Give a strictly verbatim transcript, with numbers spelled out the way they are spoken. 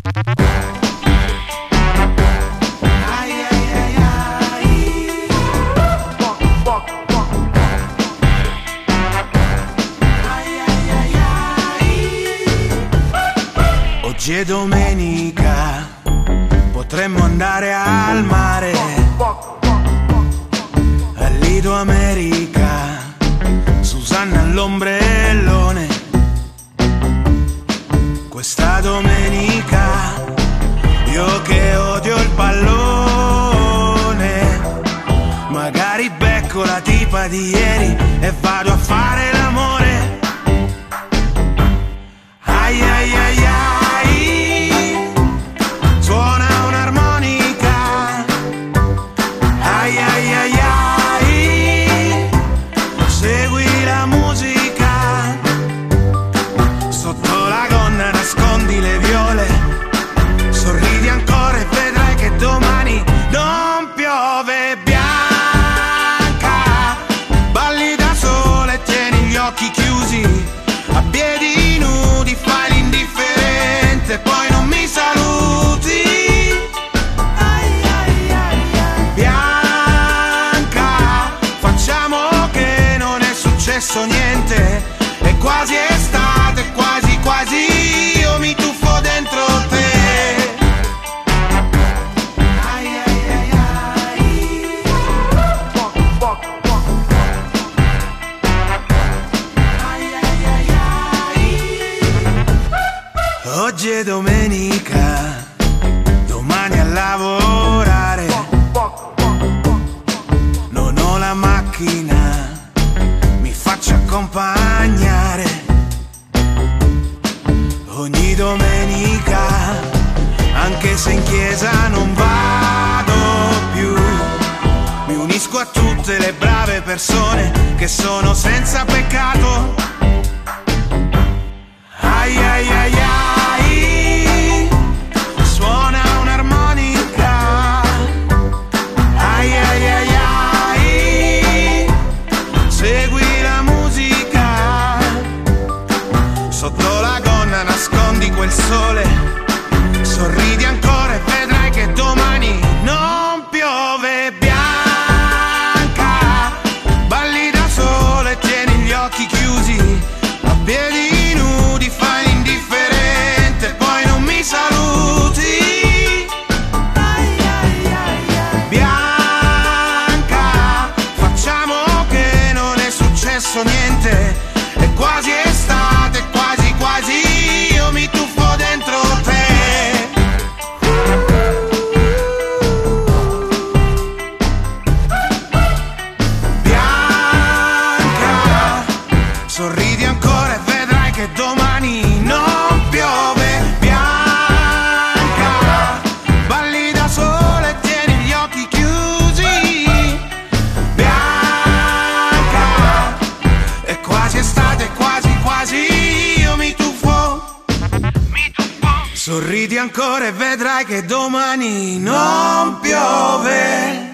Oggi è domenica, potremmo andare al mare, al Lido America, Susanna all'ombrellone. Questa domenica, io che odio il pallone, magari becco la tipa di ieri e vado a fare l'amore. Ai ai ai ai. Occhi chiusi, a piedi nudi, fai l'indifferente, poi non mi saluti. Ai, ai, ai, ai. Bianca, facciamo che non è successo niente, è quasi estate, quasi quasi io mi tuffo dentro te. Oggi è domenica, domani a lavorare, non ho la macchina, mi faccio accompagnare. Ogni domenica, anche se in chiesa non vado più, mi unisco a tutte le brave persone che sono senza peccato. Ai ai ai ai. Nascondi quel sole, sorridi ancora e vedrai che domani non piove. Bianca, balli da sola e tieni gli occhi chiusi, a piedi nudi, fai l'indifferente, poi non mi saluti. Ai, ai, ai, ai. Bianca, facciamo che non è successo niente, è quasi estate, quasi quasi io mi tuffo dentro te. Bianca, sorridi ancora e vedrai che domani non piove. Bianca, balli da sola e tieni gli occhi chiusi. Bianca, è quasi estate, quasi quasi io mi tuffo. Sorridi ancora e vedrai che domani non piove.